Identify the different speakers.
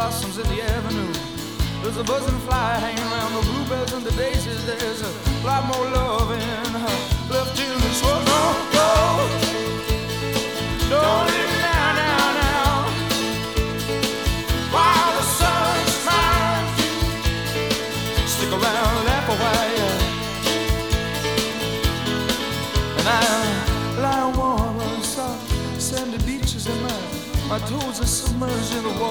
Speaker 1: blossoms in the avenue. There's a buzzing fly hanging around the bluebells and the daisies. There's a lot more love in her left in this world. Don't go, don't leave me now, now, now. While the sun's smiling, stick around, laugh a while. And I lie warm on the soft sandy beaches, and my toes are submerged in the water.